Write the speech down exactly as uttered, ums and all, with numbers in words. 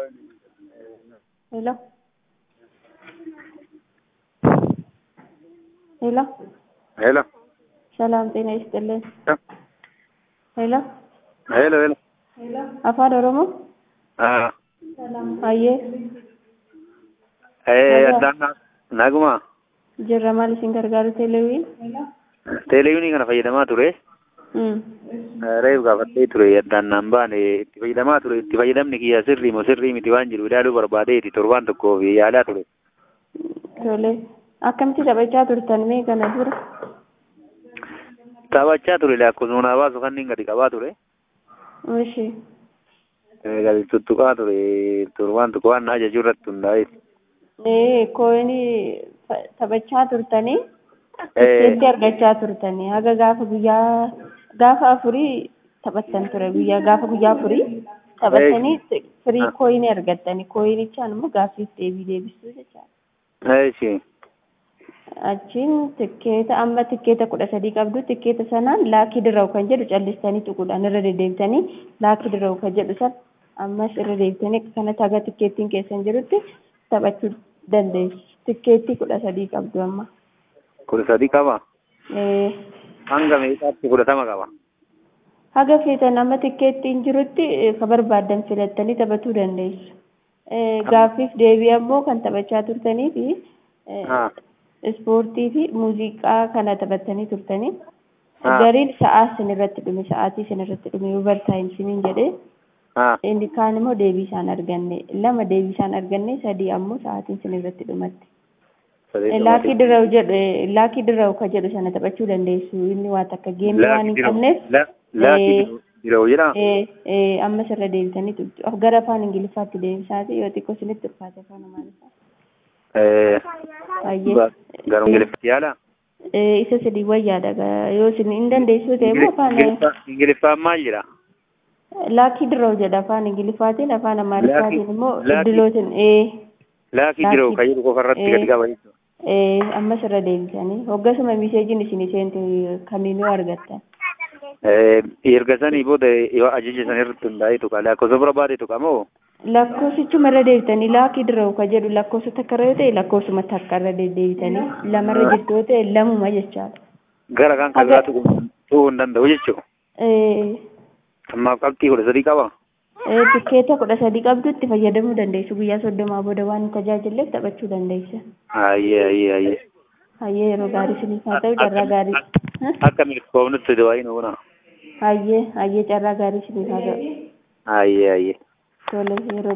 Hello. Hello. Hello. ሰላም ጤና ይስጥልን። ሄሎ ሄሎ ሄሎ አፋን ኦሮሞ አዎ ሰላም አየ ኤ አዳና ናጉማ ጅራ ማል ሲንገርጋሩ ቴሌቪዥን ቴሌቪዥን kana fayyadamaa ture እም reef gaafatee ture addaan baane itti fayyadamaa ture itti fayyadamni kiyya sirrii moo sirrii miti waan jiru ilaaluu barbaadeeti torbaan tokkoo fi yaalaa ture tole akkamitti taphachaa turtan mee kana dura taphachaa ture akkasuma baasu kan inni gadi qabaa ture እሺ gadi tuttuqaa ture torbaan tokko waan ajajuu irratti hundaa'e ee kooni taphachaa turtanii itti argachaa turtanii haga gaafa guyyaa gaafa afurii taphattan ture guyyaa gaafa guyyaa afurii taphattanii firii kooyinii argattanii kooyinichaan immoo gaaffiif deebii deebisuu jechaadha. Eeshi. Achiin tikkeeta amma tikkeeta kudha sadii qabdu tikkeeta sanaan laakii dirraa'u kan jedhu callistanii tuquudhaan irra deddeebitanii laakii dirraa'u kan jedhu san ammas irra deebitanii kanatti haga tikkeettiin keessan jirutti taphachuu dandeessu. Tikkeettii kudha sadii qabdu amma. Kudha sadii qaba? Ee. Hanga meeqaatti fudhatama qaba? Haga feetan amma tikkeettiin jirutti ka barbaadan filattanii taphachuu dandeessu. Gaaffiif deebii ammoo kan taphachaa turtanii fi ispoortii fi muuziqaa kana taphattanii turtanii gariin sa'aa isin irratti dhume sa'aatii isin irratti dhume overtime isiniin jedhee inni kaan immoo deebii isaan arganne lama deebii isaan arganne sadii ammoo sa'aatiin isin irratti dhumatti. Laakii dirraa'u jedhu laakii dirraa'u ka jedhu sana taphachuu dandeessu inni waan akka geemii waan hin qabneef laakii dirraa'u jedha ammas irra deebitanii gara afaan ingiliffaatti deebisaati yoo xiqqoo isinitti ulfaate afaan amaariffaa. Garuu ingiliffaatti yaala? Isa sadii wayyaadha yoo isin hin dandeessu ta'e immoo afaan ingiliffaan maal jedha? Laakii dirraa'u jedha afaan ingiliffaatiin afaan amaariffaatiin immoo iddilootiin laakii dirraa'u kan jedhu qofarratti gadi qaba jechuudha. Ammas irra deebisanii hoggasuma miseejiin isin seentu kamiinuu argattan. Erga sanii booda ajaja san irratti hundaa'eetu qaba lakkoofsa barbaadeetu qaba moo? Lakkoofsichuma irra deebitanii laakii dirraa'u kan jedhu lakkoofsa takka irra ta'e lakkoofsuma takka irra deddeebitanii lamarra jirtu yoo ta'e lamuma jechaadha. Gara kan kagaatu ta'uu hin danda'u jechuudha. Ammaaf qabxii kudha sadii qaba? Tikkeeta kudha sadii qabdu itti fayyadamuu dandeessu guyyaa soddomaa booda waan tajaajilleef taphachuu dandeessa. Ayyee ayyee ayyee. Ayyee yeroo gaarii isiniif haa ta'u carraa gaarii. Akka milkoomnutti dawaayii nu buna. Ayyee ayyee carraa gaarii isiniif haa ta'u. Ayyee ayyee. Tole yeroo